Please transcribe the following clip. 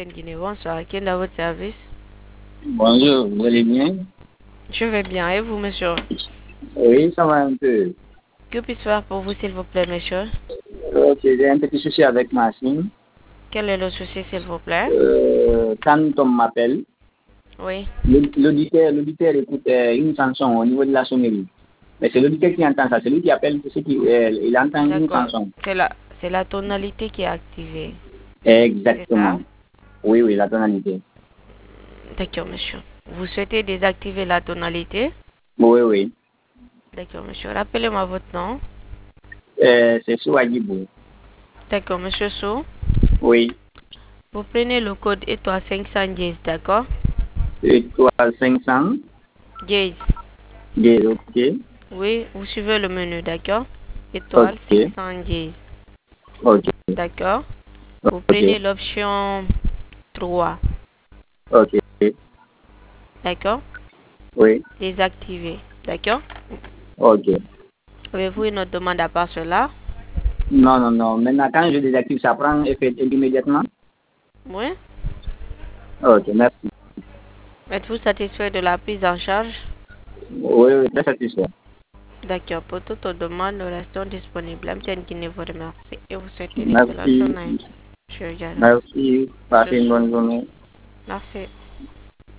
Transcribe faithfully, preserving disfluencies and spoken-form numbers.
Guinée. Bonsoir. Qui est dans votre service? Bonjour, vous allez bien? Je vais bien. Et vous, monsieur? Oui, ça va un peu. Que puis-je faire pour vous, s'il vous plaît, monsieur? Ok, j'ai un petit souci avec ma machine. Quel est le souci, s'il vous plaît? Euh, quand on m'appelle, Oui. l'auditeur, l'auditeur écoute euh, une chanson au niveau de la sonnerie. Mais c'est l'auditeur qui entend ça. C'est lui qui appelle, c'est qui, euh, il entend une D'accord. chanson. C'est la, c'est la tonalité qui est activée. C'est ça? Exactement. Oui, oui, la tonalité. D'accord, monsieur. Vous souhaitez désactiver la tonalité? Oui, oui. D'accord, monsieur. Rappelez-moi votre nom. Euh, c'est Souagibou. D'accord, monsieur Sou. Oui. Vous prenez le code étoile cinq cent dix, d'accord? Étoile cinq cents. dix. Yes, ok. Oui, vous suivez le menu, d'accord? Étoile cinq Ok. cent dix. Ok. D'accord? Vous Ok. prenez l'option trois. Ok. D'accord? Oui. Désactiver. D'accord? Ok. Avez-vous une autre demande à part cela? Non, non, non. Maintenant, quand je désactive, ça prend effet immédiatement? Oui. Ok, merci. Êtes-vous satisfait de la prise en charge? Oui, oui, très satisfait. D'accord. Pour toute autre demande, nous restons disponibles. M T N Guinée vous remercie et vous souhaite une excellente Merci. journée. Je regarde. Merci. Monsieur Passez une Sou. bonne journée. Merci.